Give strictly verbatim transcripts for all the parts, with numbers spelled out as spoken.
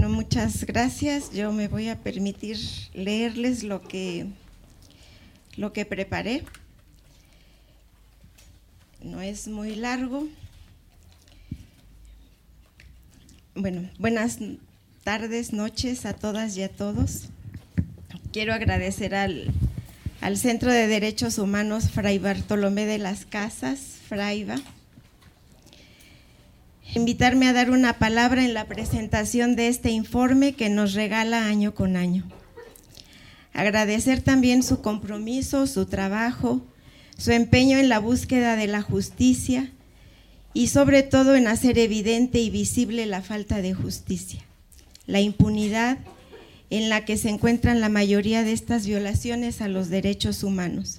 Bueno, muchas gracias. Yo me voy a permitir leerles lo que, lo que preparé. No es muy largo. Bueno, buenas tardes, noches a todas y a todos. Quiero agradecer al, al Centro de Derechos Humanos Fray Bartolomé de las Casas, Fraiba, invitarme a dar una palabra en la presentación de este informe que nos regala año con año. Agradecer también su compromiso, su trabajo, su empeño en la búsqueda de la justicia y sobre todo en hacer evidente y visible la falta de justicia, la impunidad en la que se encuentran la mayoría de estas violaciones a los derechos humanos.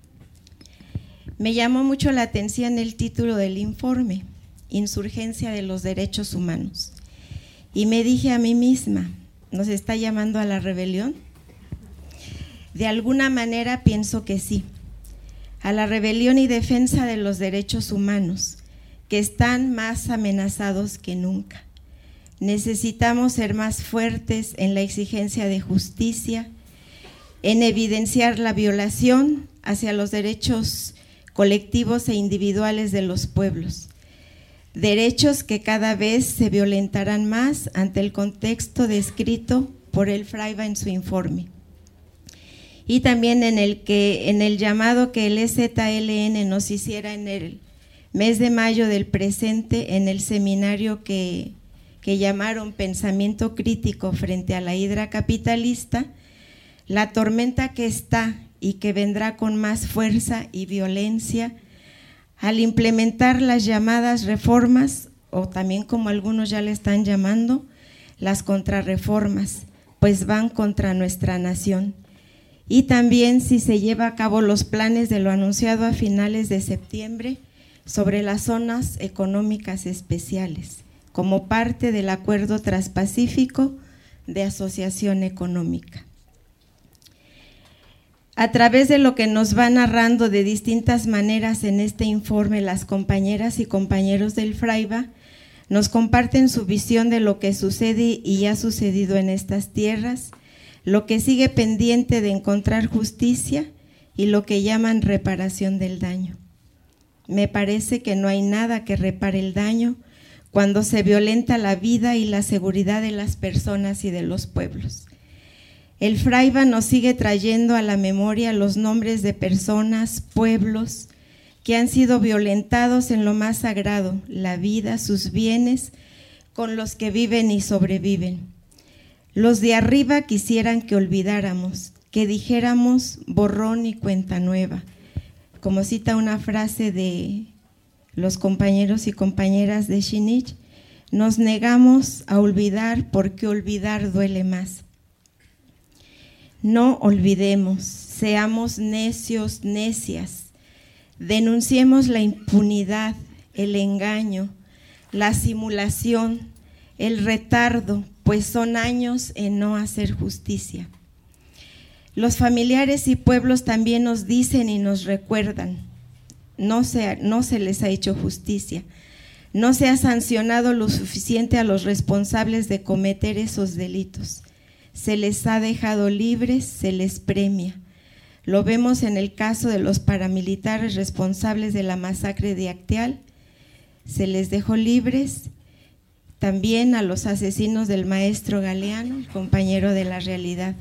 Me llamó mucho la atención el título del informe, Insurgencia de los Derechos Humanos, y me dije a mí misma, ¿nos está llamando a la rebelión? De alguna manera pienso que sí, a la rebelión y defensa de los derechos humanos, que están más amenazados que nunca. Necesitamos ser más fuertes en la exigencia de justicia, en evidenciar la violación hacia los derechos colectivos e individuales de los pueblos, derechos que cada vez se violentarán más ante el contexto descrito por el Fraiba en su informe, y también en el, que, en el llamado que el E Z L N nos hiciera en el mes de mayo del presente en el seminario que, que llamaron Pensamiento Crítico frente a la hidra capitalista, la tormenta que está y que vendrá con más fuerza y violencia al implementar las llamadas reformas, o también como algunos ya le están llamando, las contrarreformas, pues van contra nuestra nación. Y también si se lleva a cabo los planes de lo anunciado a finales de septiembre sobre las zonas económicas especiales, como parte del Acuerdo Transpacífico de Asociación Económica. A través de lo que nos va narrando de distintas maneras en este informe, las compañeras y compañeros del Fraiba nos comparten su visión de lo que sucede y ha sucedido en estas tierras, lo que sigue pendiente de encontrar justicia y lo que llaman reparación del daño. Me parece que no hay nada que repare el daño cuando se violenta la vida y la seguridad de las personas y de los pueblos. El Fraiba nos sigue trayendo a la memoria los nombres de personas, pueblos que han sido violentados en lo más sagrado, la vida, sus bienes, con los que viven y sobreviven. Los de arriba quisieran que olvidáramos, que dijéramos borrón y cuenta nueva, como cita una frase de los compañeros y compañeras de Xinich, nos negamos a olvidar porque olvidar duele más. No olvidemos, seamos necios, necias, denunciemos la impunidad, el engaño, la simulación, el retardo, pues son años en no hacer justicia. Los familiares y pueblos también nos dicen y nos recuerdan, no se, no se les ha hecho justicia, no se ha sancionado lo suficiente a los responsables de cometer esos delitos. Se les ha dejado libres, se les premia. Lo vemos en el caso de los paramilitares responsables de la masacre de Acteal, se les dejó libres, también a los asesinos del maestro Galeano, el compañero de la realidad.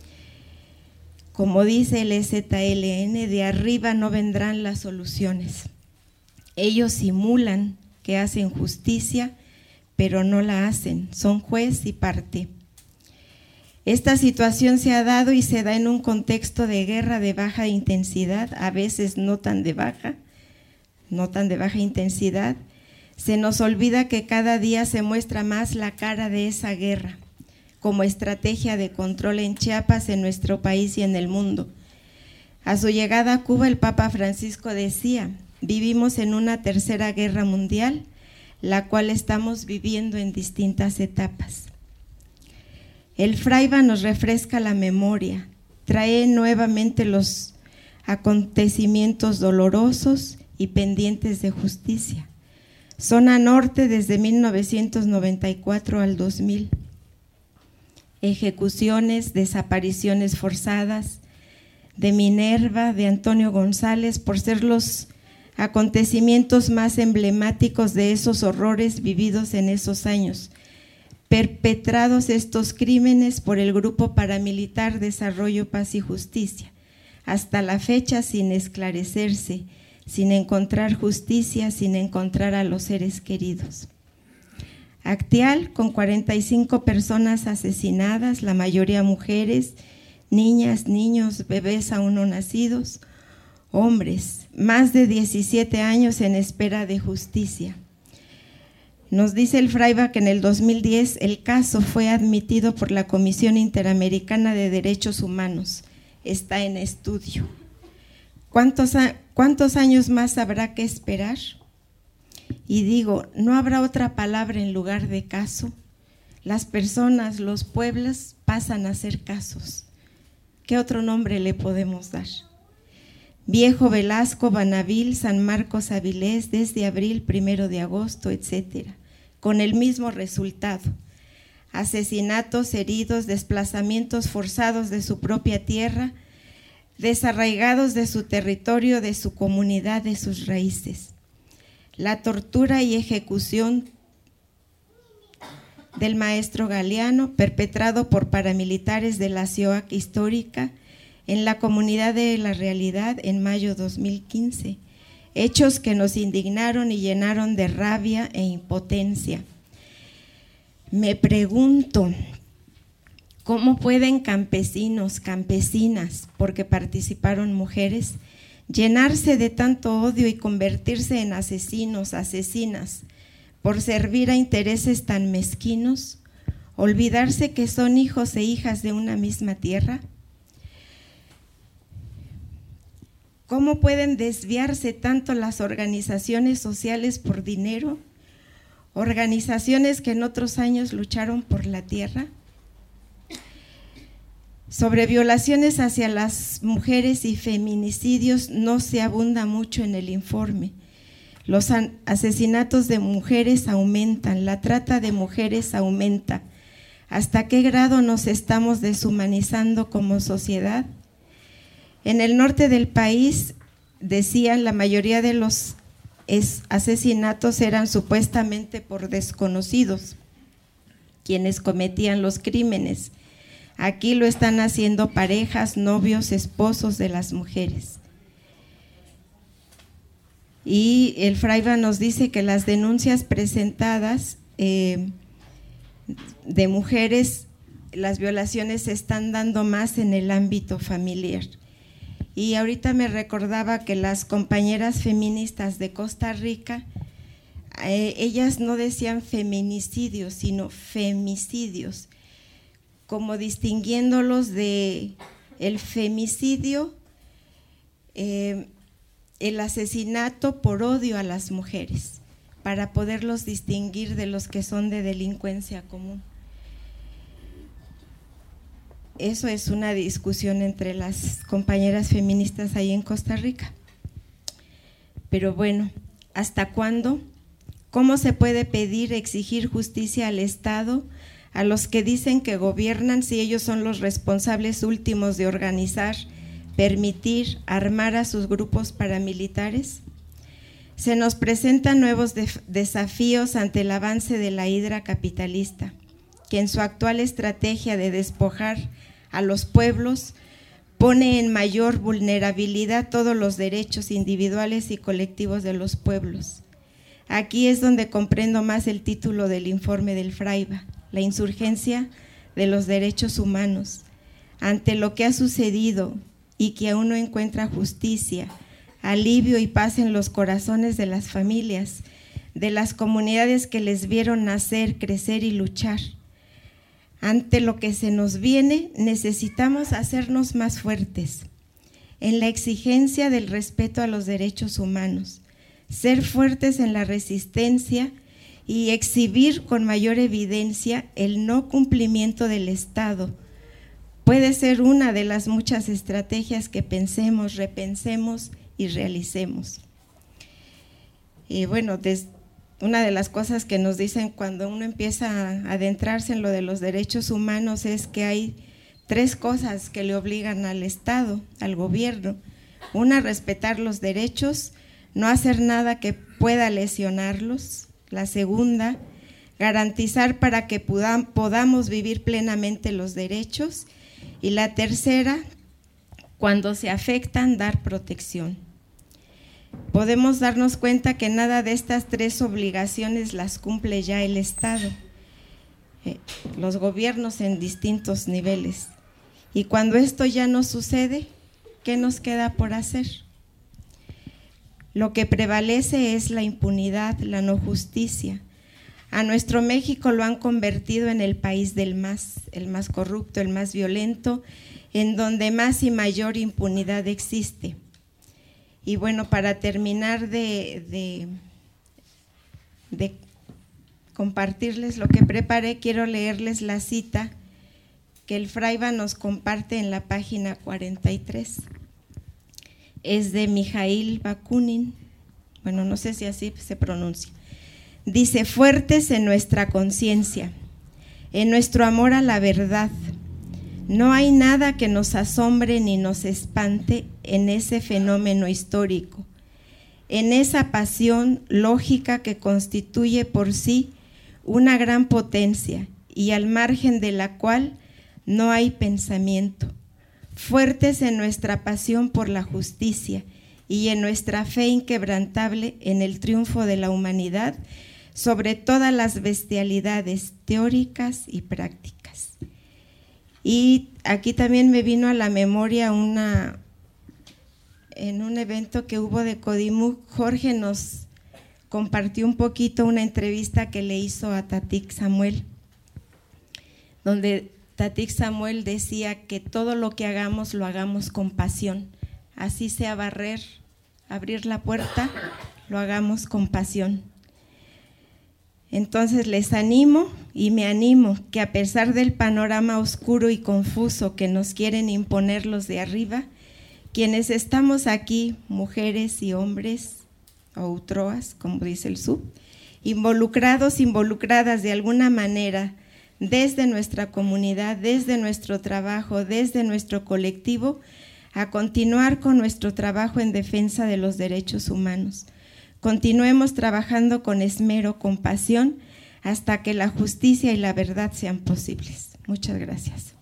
Como dice el E Z L N, de arriba no vendrán las soluciones. Ellos simulan que hacen justicia, pero no la hacen, son juez y parte. Esta situación se ha dado y se da en un contexto de guerra de baja intensidad, a veces no tan de baja, no tan de baja intensidad. Se nos olvida que cada día se muestra más la cara de esa guerra, como estrategia de control en Chiapas, en nuestro país y en el mundo. A su llegada a Cuba, el Papa Francisco decía, vivimos en una tercera guerra mundial, la cual estamos viviendo en distintas etapas. El Fraiba nos refresca la memoria, trae nuevamente los acontecimientos dolorosos y pendientes de justicia. Zona Norte desde mil novecientos noventa y cuatro al dos mil. ejecuciones, desapariciones forzadas, de Minerva, de Antonio González, por ser los acontecimientos más emblemáticos de esos horrores vividos en esos años, perpetrados estos crímenes por el Grupo Paramilitar Desarrollo, Paz y Justicia, hasta la fecha sin esclarecerse, sin encontrar justicia, sin encontrar a los seres queridos. Acteal, con cuarenta y cinco personas asesinadas, la mayoría mujeres, niñas, niños, bebés aún no nacidos, hombres, más de diecisiete años en espera de justicia. Nos dice el Fraiba que en el dos mil diez el caso fue admitido por la Comisión Interamericana de Derechos Humanos. Está en estudio. ¿Cuántos, cuántos años más habrá que esperar? Y digo, ¿no habrá otra palabra en lugar de caso? Las personas, los pueblos pasan a ser casos. ¿Qué otro nombre le podemos dar? Viejo Velasco, Banavil, San Marcos, Avilés, desde abril, primero de agosto, etcétera, con el mismo resultado: asesinatos, heridos, desplazamientos forzados de su propia tierra, desarraigados de su territorio, de su comunidad, de sus raíces. La tortura y ejecución del maestro Galeano, perpetrado por paramilitares de la C I O A C histórica en la comunidad de La Realidad en mayo de dos mil quince, hechos que nos indignaron y llenaron de rabia e impotencia. Me pregunto, ¿cómo pueden campesinos, campesinas, porque participaron mujeres, llenarse de tanto odio y convertirse en asesinos, asesinas, por servir a intereses tan mezquinos, olvidarse que son hijos e hijas de una misma tierra? ¿Cómo pueden desviarse tanto las organizaciones sociales por dinero? Organizaciones que en otros años lucharon por la tierra. Sobre violaciones hacia las mujeres y feminicidios no se abunda mucho en el informe. Los asesinatos de mujeres aumentan, la trata de mujeres aumenta. ¿Hasta qué grado nos estamos deshumanizando como sociedad? En el norte del país, decían, la mayoría de los asesinatos eran supuestamente por desconocidos, quienes cometían los crímenes. Aquí lo están haciendo parejas, novios, esposos de las mujeres. Y el Fraiba nos dice que las denuncias presentadas eh, de mujeres, las violaciones se están dando más en el ámbito familiar. Y ahorita me recordaba que las compañeras feministas de Costa Rica, eh, ellas no decían feminicidios, sino femicidios, como distinguiéndolos de el femicidio, eh, el asesinato por odio a las mujeres, para poderlos distinguir de los que son de delincuencia común. Eso es una discusión entre las compañeras feministas ahí en Costa Rica. Pero bueno, ¿hasta cuándo? ¿Cómo se puede pedir, exigir justicia al Estado, a los que dicen que gobiernan, si ellos son los responsables últimos de organizar, permitir, armar a sus grupos paramilitares? Se nos presentan nuevos desafíos ante el avance de la hidra capitalista, que en su actual estrategia de despojar a los pueblos pone en mayor vulnerabilidad todos los derechos individuales y colectivos de los pueblos. Aquí es donde comprendo más el título del informe del Fraiba, la insurgencia de los derechos humanos, ante lo que ha sucedido y que aún no encuentra justicia, alivio y paz en los corazones de las familias, de las comunidades que les vieron nacer, crecer y luchar. Ante lo que se nos viene, necesitamos hacernos más fuertes en la exigencia del respeto a los derechos humanos, ser fuertes en la resistencia y exhibir con mayor evidencia el no cumplimiento del Estado. Puede ser una de las muchas estrategias que pensemos, repensemos y realicemos. Y bueno, des, una de las cosas que nos dicen cuando uno empieza a adentrarse en lo de los derechos humanos es que hay tres cosas que le obligan al Estado, al gobierno. Una, respetar los derechos, no hacer nada que pueda lesionarlos. La segunda, garantizar para que podam- podamos vivir plenamente los derechos. Y la tercera, cuando se afectan, dar protección. Podemos darnos cuenta que nada de estas tres obligaciones las cumple ya el Estado, eh, los gobiernos en distintos niveles. Y cuando esto ya no sucede, ¿qué nos queda por hacer? Lo que prevalece es la impunidad, la no justicia. A nuestro México lo han convertido en el país del más, el más corrupto, el más violento, en donde más y mayor impunidad existe. Y bueno, para terminar de, de, de compartirles lo que preparé, quiero leerles la cita que el Fraiba nos comparte en la página cuarenta y tres. Es de Mijail Bakunin, bueno, no sé si así se pronuncia. Dice: fuertes en nuestra conciencia, en nuestro amor a la verdad, no hay nada que nos asombre ni nos espante en ese fenómeno histórico, en esa pasión lógica que constituye por sí una gran potencia y al margen de la cual no hay pensamiento. Fuertes en nuestra pasión por la justicia y en nuestra fe inquebrantable en el triunfo de la humanidad sobre todas las bestialidades teóricas y prácticas. Y aquí también me vino a la memoria una, en un evento que hubo de Codimuc, Jorge nos compartió un poquito una entrevista que le hizo a Tatik Samuel, donde Tatik Samuel decía que todo lo que hagamos lo hagamos con pasión, así sea barrer, abrir la puerta, lo hagamos con pasión. Entonces les animo y me animo que a pesar del panorama oscuro y confuso que nos quieren imponer los de arriba, quienes estamos aquí, mujeres y hombres, o utroas, como dice el sub, involucrados, involucradas de alguna manera, desde nuestra comunidad, desde nuestro trabajo, desde nuestro colectivo, a continuar con nuestro trabajo en defensa de los derechos humanos. Continuemos trabajando con esmero, con pasión, hasta que la justicia y la verdad sean posibles. Muchas gracias.